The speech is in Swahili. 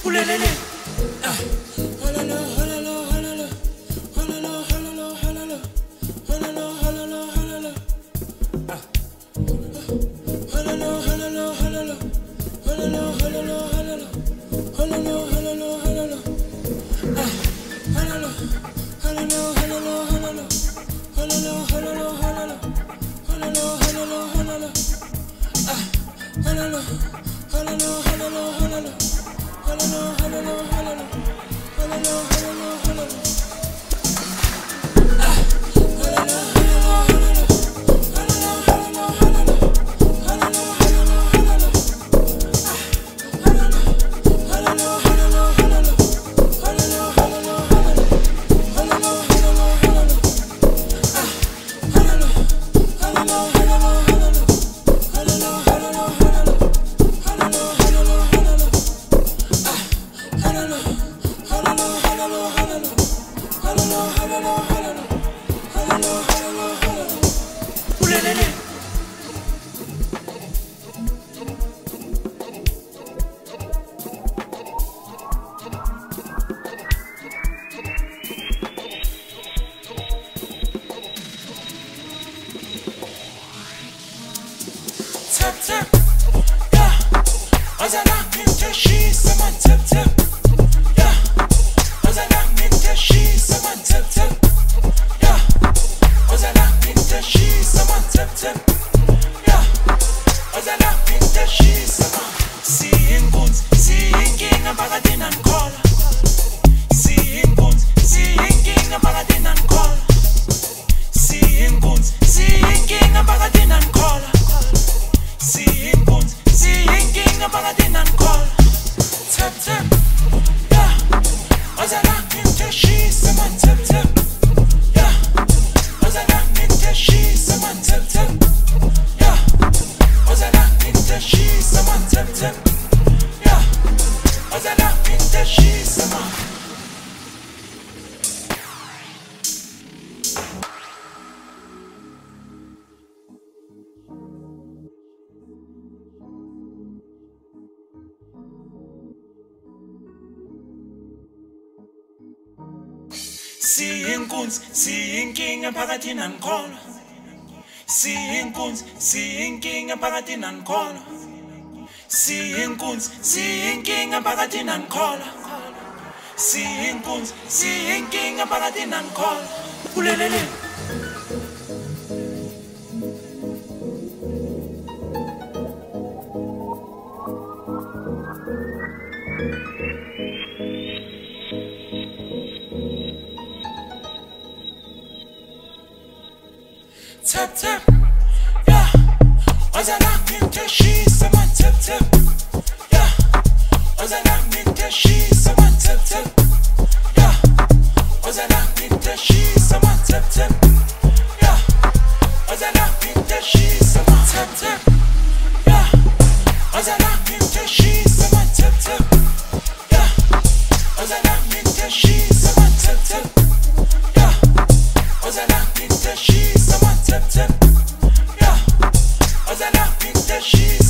Ulelele. Tap tap, yeah. Özellikle she zaman tap tap, yeah. Özellikle she zaman tap tap, yeah. Özellikle she zaman tap tap, yeah. Özellikle she zaman. Seeing guns, seeing king emphakathini angikholwa. Seeing guns, seeing king emphakathini angikholwa. Seeing guns, seeing king emphakathini angikholwa. Seeing guns, seeing king emphakathini angikholwa. Tap tap, yeah. Özellikle she zaman tap tap, yeah. Özellikle she zaman tap tap, yeah. Özellikle she zaman tap tap, yeah. Özellikle she zaman. Seeing guns, seeing king emphakathini angikholwa. Seeing guns, seeing king emphakathini angikholwa. Seeing guns, seeing king emphakathini angikholwa. Seeing guns, seeing king emphakathini angikholwa. Ulelele. Tap tap, yeah. Özellikle she zaman tap tap, yeah. Özellikle she zaman tap tap, yeah. Özellikle she zaman tap tap, yeah. Özellikle she zaman tap tap, yeah. Özellikle she zaman tap tap, yeah. Özellikle she zaman tap tap, yeah. Özellikle she zaman tap tap, yeah. Özellikle she